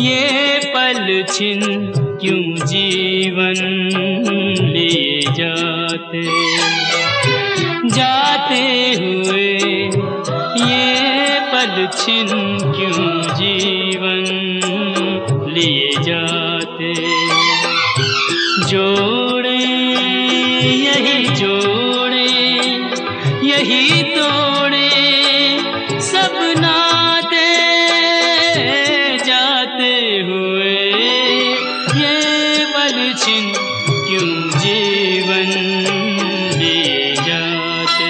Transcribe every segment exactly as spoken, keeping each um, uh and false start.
ये पल छिन क्यों जीवन लिए जाते जाते हुए, ये पल छिन क्यों जीवन लिए जाते। जोड़े यही जोड़े यही तोड़े सब नाते जाते हुए, ये पल छिन क्यों जीवन लिए जाते।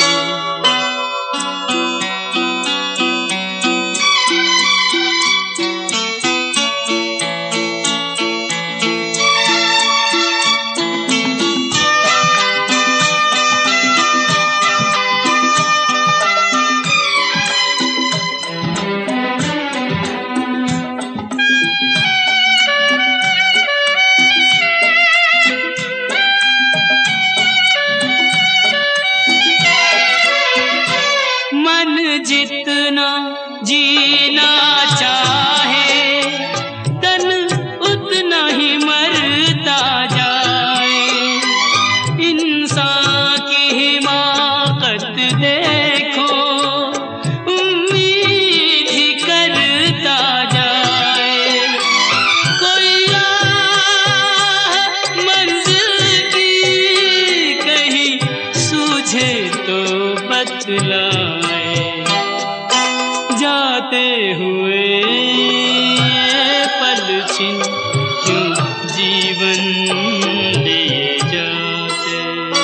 जितना जीना चाहे तन उतना ही मरता जाए। इंसान की हिमाकत देखो, उम्मीद ही करता जाए। कोई राह मंजिल की कहीं सूझे तो बतलाए। जाते हुए ये पल छिन क्यों जीवन लिए जाते।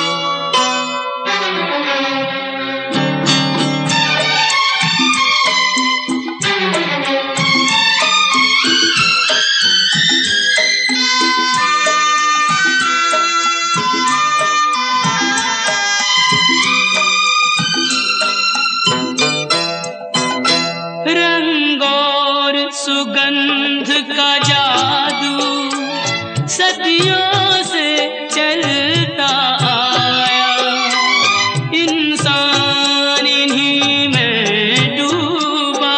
रंग और सुगंध का जादू सदियों से चलता आया। इंसान इन्हीं में डूबा,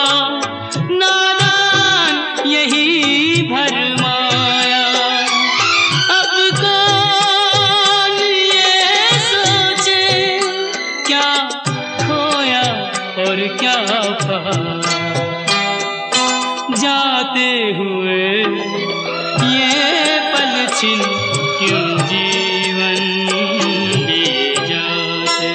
नादान यही भरमाया। अब कौन ये सोचे क्या खोया और क्या पाया। जाते हुए ये पल छिन क्यों जीवन लिए जाते।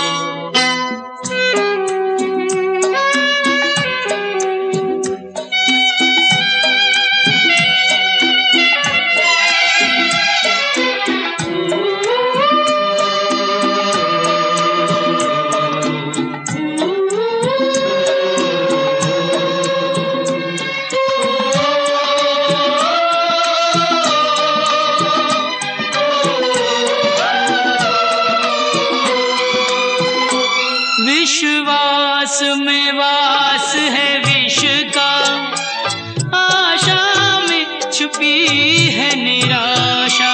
विश्वास में वास है विष का, आशा में छुपी है निराशा।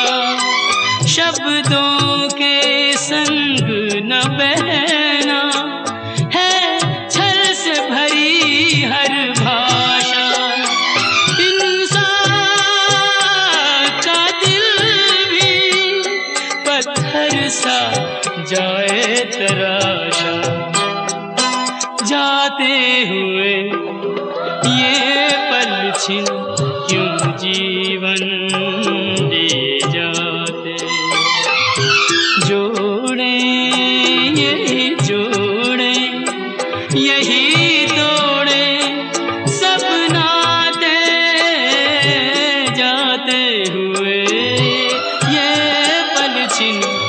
शब्दों के संग न बहना है छल से भरी हर भाषा। इंसान का दिल भी पत्थर सा जाए तराशा। जाते हुए ये पल छिन क्यों जीवन लिए जाते। जोड़े यही जोड़े यही तोड़े सब नाते जाते हुए, ये पल छिन